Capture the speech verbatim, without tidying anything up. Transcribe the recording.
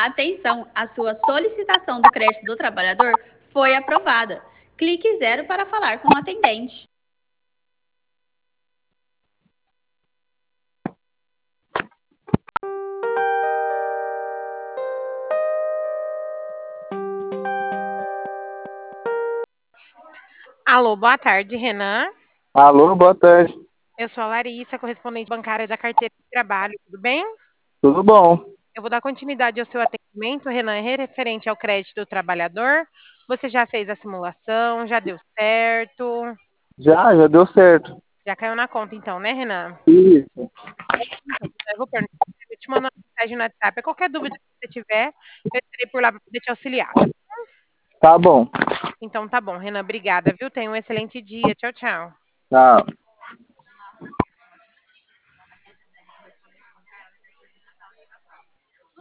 Atenção, a sua solicitação do crédito do trabalhador foi aprovada. Clique zero para falar com o atendente. Alô, boa tarde, Renan. Alô, boa tarde. Eu sou a Larissa, correspondente bancária da carteira de trabalho, tudo bem? Tudo bom? Eu vou dar continuidade ao seu atendimento, Renan, referente ao crédito do trabalhador. Você já fez a simulação, já deu certo, Já, já deu certo. já caiu na conta então, né, Renan? Isso. Então, eu vou perguntar, eu te mando uma mensagem no WhatsApp. Qualquer dúvida que você tiver, eu estarei por lá para poder te auxiliar, tá? Tá bom. Então tá bom, Renan, obrigada, viu? Tenha um excelente dia. Tchau, tchau. Tchau.